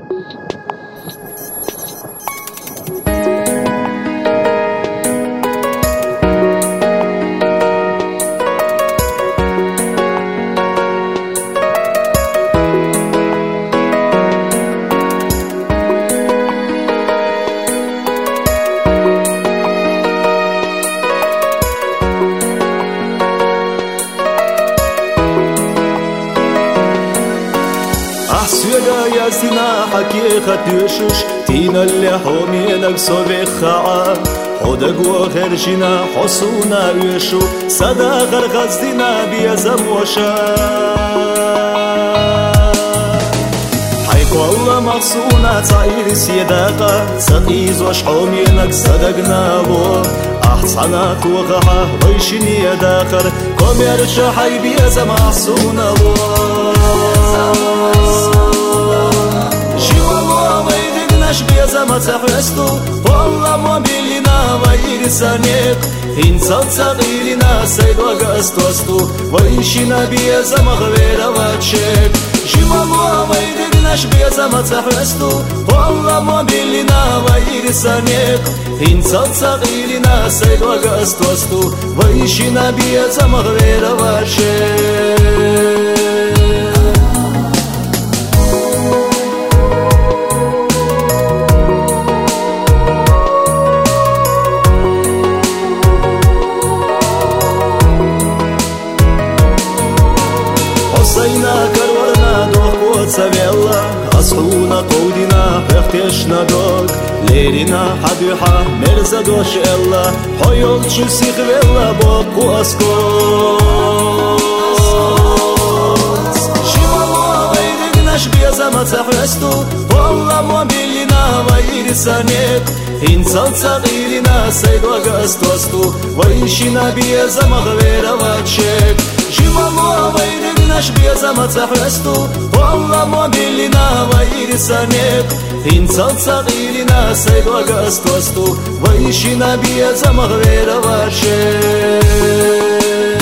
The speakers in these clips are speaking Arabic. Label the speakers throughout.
Speaker 1: أحسوغا يا سينا حكيخة يشوش تينا اللي حومينك صبيخة حودك وخرجنا حصونا يشو صدا غرغزدنا بيزم وشا حيك والله مغصونا تعير سيداقة سقيز وش حومينك صدقنا بو أحسنك وغحا ويشني يداخر كم يرشا حي بيزم أحسونا بو بيزم تحوستو والله ما بيلنا ويرسانيك إنسان صغيرنا سيد وقستوستو ويشنا بيزم غير واتشيك جوا ما ويدقناش بيزم تحوستو والله ما بيلنا ويرسانيك إنسان صغيرنا سيد وقستوستو ويشنا بيزم غير واتشيك صينا كرورنا دوق وتسابيلا أصحونا قودنا اختشنا دوق ليرنا حدوحة مرزا دوش إلا حيول شو سيخبيلا بوق واسكوت شما ويدقناش بيزم تحوستو والله ما بيلنا ويرسانيك إنسان صغيرنا سيد وقستوستو ويشنا بيزم غير واتشيك جوا ما ويدقناش بيزم تحوستو والله ما بيلنا ويرسانيك إنسان صغيرنا سيد وقستوستو ويشنا بيزم غير واتشيك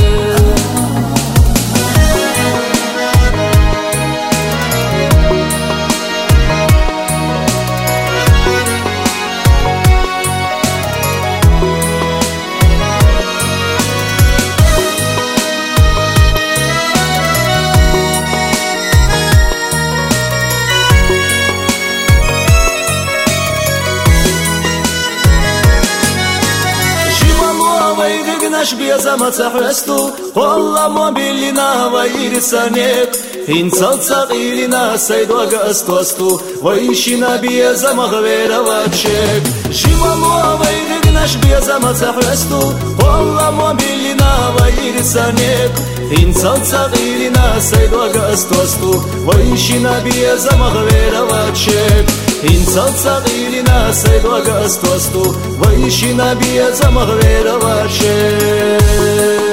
Speaker 1: ويدقناش بيزم تحوستو والله ما بيلنا ويرسانيك إنسان صغيرنا سيد وقستوستو ويشنا بيزم غير واتشيك جوا ما ويدقناش بيزم تحوستو والله ما بيلنا ويرسانيك إنسان صغيرنا سيد وقستوستو ويشنا بيزم غير واتشيك إنسان صغيرنا سيد وقستوستو ويشنا بيزم غير واتشيك